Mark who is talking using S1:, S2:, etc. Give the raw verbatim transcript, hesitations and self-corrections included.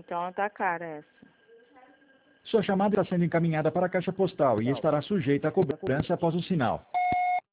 S1: Então tá cara essa.
S2: Sua chamada está sendo encaminhada para a caixa postal e estará sujeita a cobrança após o sinal.